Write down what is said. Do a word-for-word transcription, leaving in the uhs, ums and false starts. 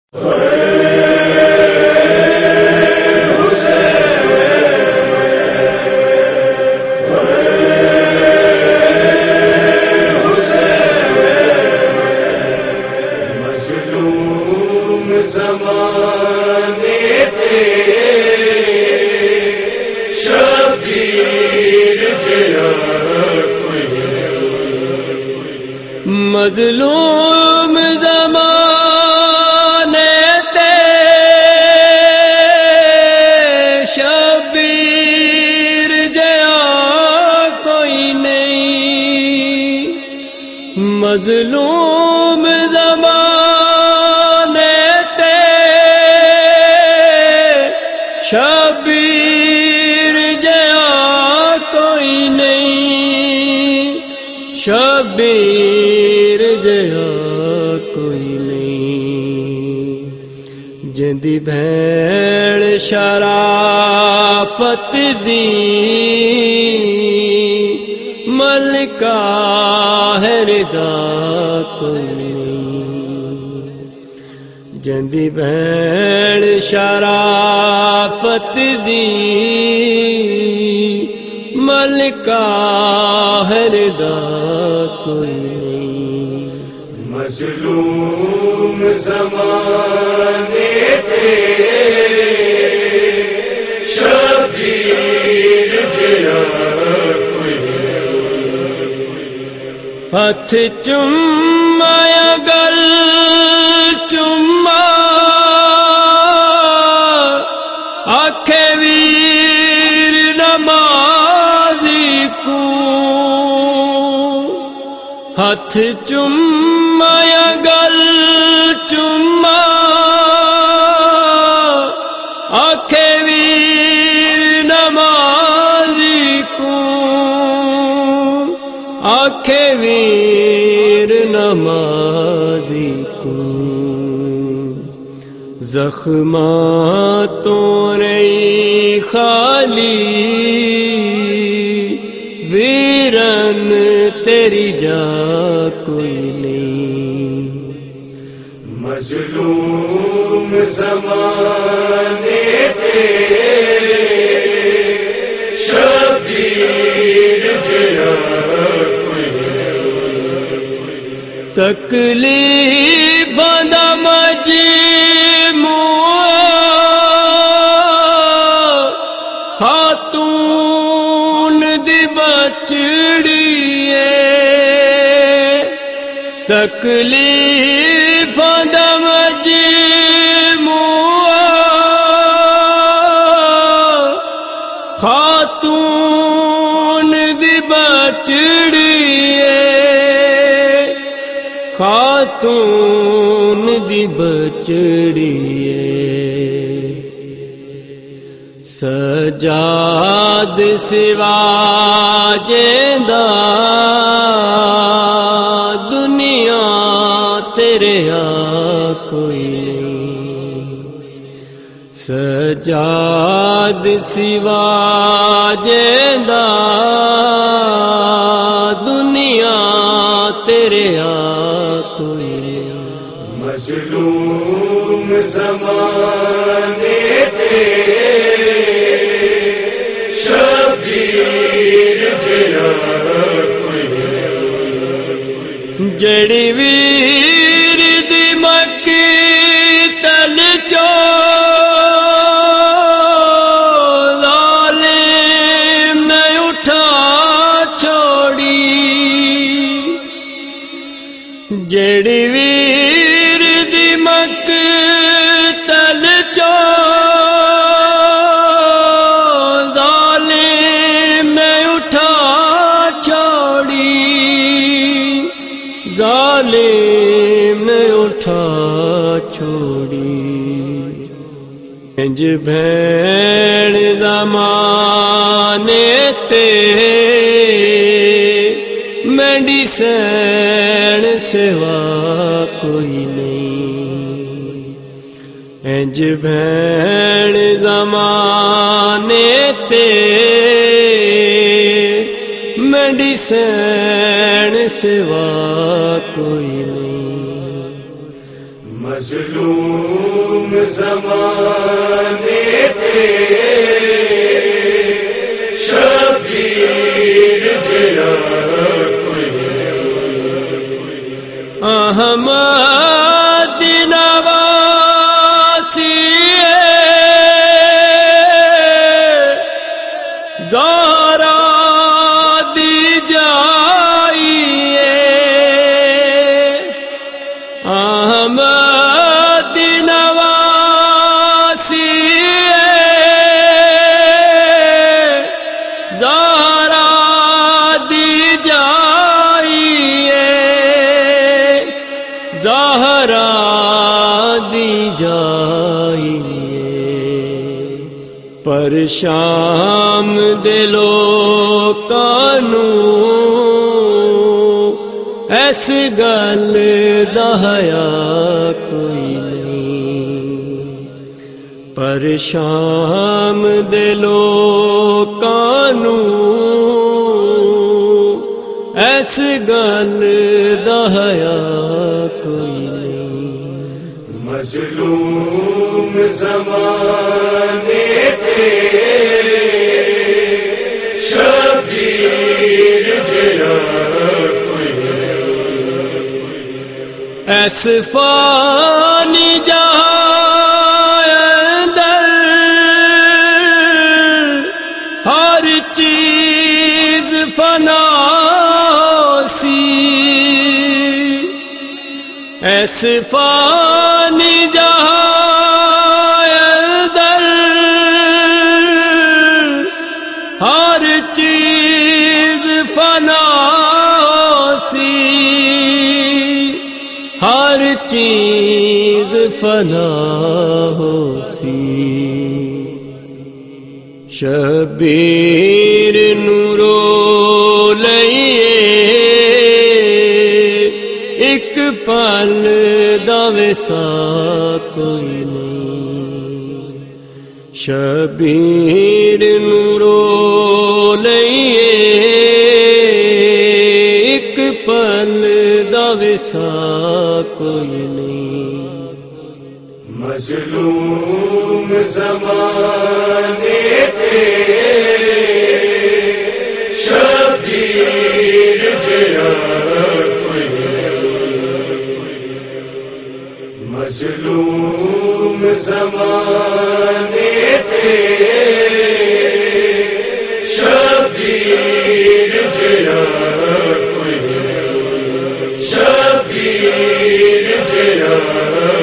مظلوم زمانے تے شبیر جیا کوئی نہیں، مظلوم زمانے تے شبیر جیا کوئی نہیں، شبیر جیا کوئی نہیں، جندی بھیڑ شرافت دی ملکہ ہے رضا کوئی نہیں، جندی بھیڑ شرافت دی ملکہ ہے رضا کوئی نہیں، مظلوم زمانے تے شبیر جیا کوئی نہیں، ہاتھ چومایا گل چوما آکھے ویر نمازی کو، ہاتھ چومایا گل چوما آکھے ویر نمازی کو، آکھے ویر نمازی کو، زخماتوں رہی خالی ویرن تیری جا کوئی نہیں، مظلوم زمانے تے شبیر جیا کوئی نہیں، تکلیف دا مجموعہ خاتون دی بچڑی تکلیف دا مجموعہ خاتون دی بچڑی خاتون دی بچڑی سجاد سوا جیندا دنیا تیرے آ کوئی نہیں، سجاد سوا جیندا دنیا تیرے آ کوئی نہیں، مظلوم زمانے تے شبیر جیا کوئی نہیں، جڑی ویر دی مکی تل چو ظالم نے اٹھا چھوڑی، جڑی ویر دی مکی تل چو ظالم نے اٹھا چھوڑی، ظالم نے اٹھا چھوڑی، انج بھیڑ زمانے تے مینڈی سین سوا کوئی نہیں، انج بھیڑ زمانے تے مینڈی سین سوا کوئی نہیں، مظلوم زمانے تھے شبیر جڑا کوئی احمد نواسی زہرا دی جائیے احمد نواسی زہرا دی جائیے زہرا دی جائیے پر شام دلو کانو ایس گل دہیا کوئی نہیں پر شام دلو کانو ایس گل دہیا کوئی نہیں مظلوم زمانے تھے شبیر جڑا کوئی ایس فانی جہاں اندر ہر چیز فنا سی ایس فانی جہاں اندر ہر چیز فنا سی ہر چیز فنا ہو سی شبیر نورو لئیے ایک پل دا ویسا کوئی نہیں شبیر نورو لئیے ایک پل دا ویسا کوئی نہیں مظلوم زمانے تھے شبیر جڑا کوئی مظلوم زمانے تھے شبیر جڑا کوئی شبیر جڑا